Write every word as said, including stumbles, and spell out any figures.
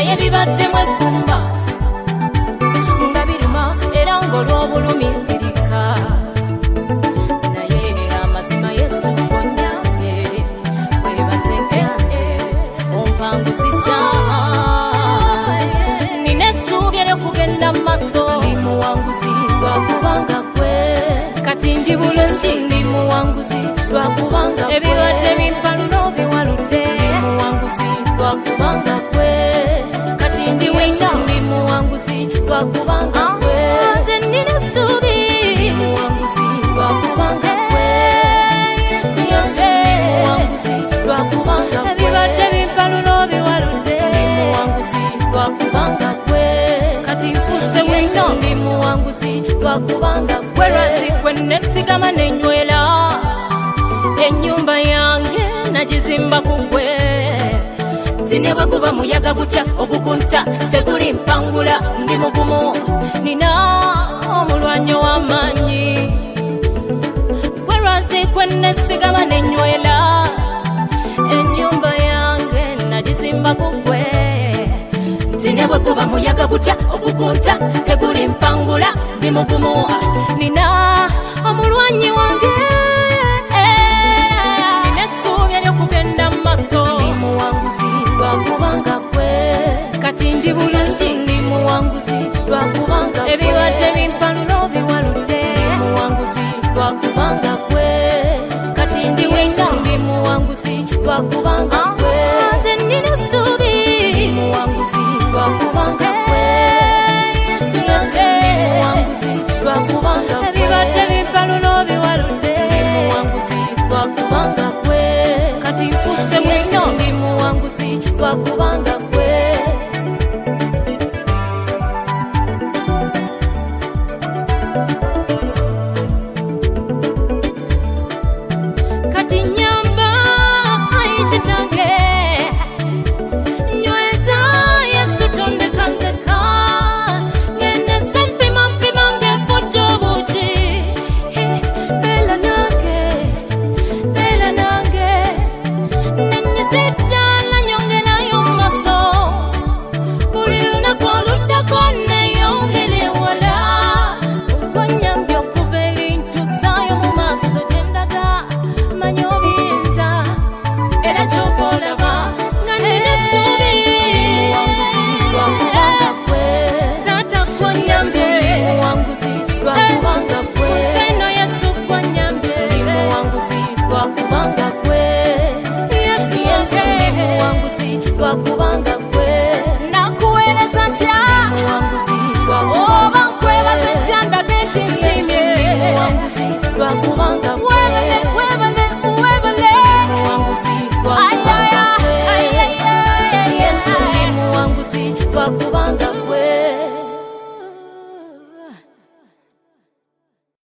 naye bibaddemu eggumba nga biruma era ng'olw'obulumi nzirika naye amazima Yesu onyambe weebaze ntyanze ompanguziza nina essuubi ery'okugenda mu maaso ndi muwanguzi lwakubanga gwe kati ndi bulungi ndi muwanguzi lwakubanga ebibadde bimpalulo biwaludde ndi muwanguzi lwakubanga gwe kati ndi wina ndi muwanguzi lwakubanga gwe nze nina essuubi ndi muwanguzi lwakubanga gwe yose ndi muwanguzi lwakubanga gwe ebibadde bimpalulo biwaludde ndi muwanguzi lwakubanga gwe kati nfuuse wina ndi muwanguzi lwakubanga gwe lwazi gwe nesigama nenywera ennyumba yange nagizimba ku gwe tine bwe guba muyaga gutya ogukunta teguli mpangula ndi mugumu nina omulwanyi w'amaanyi gwe lwazi gwe nesigama nenywera ennyumba yange nagizimba ku gwe tine bwe guba muyaga gutya ogukunta teguli mpangula ndi mugumu nina omulwanyi wange nina essuubi ery'okugenda mu maaso ndi muwanguzi lwakubanga gwe kati ndi bulungi ndi muwanguzi lwakubanga ebibadde bimpalulo biwaludde ndi muwanguzi lwakubanga gwe kati ndi wina ndi muwanguzi lwakubanga gwe nze nina essuubi ndi muwanguzi lwakubanga gwe yose ndi muwanguzi lwakubanga gwe ebibadde bimpalulo biwaludde ndi muwanguzi lwakubanga gwe kati nfuuse wina ndi muwanguzi lwakubanga gwe kati nyamba ayi kitange nyweza Yesu tondeka nzeka ngenesa mpima mpima ng'efudde obuki beera nange beera nange nennyisa ettaala nyongerayo mu maaso buli lunaku oluddako neeyongera ewala ogwanyambye okuva eri ntusaayo mu maaso gye ndaga manya obiyinza era kyova olaba nga nina essuubi muwanguzi lwakubanga gwe taata gwanyambye muwanguzi lwakubanga gwe eno Yesu gwanyambye muwanguzi lwakubanga gwe Yesu Yesu muwanguzi lwakubanga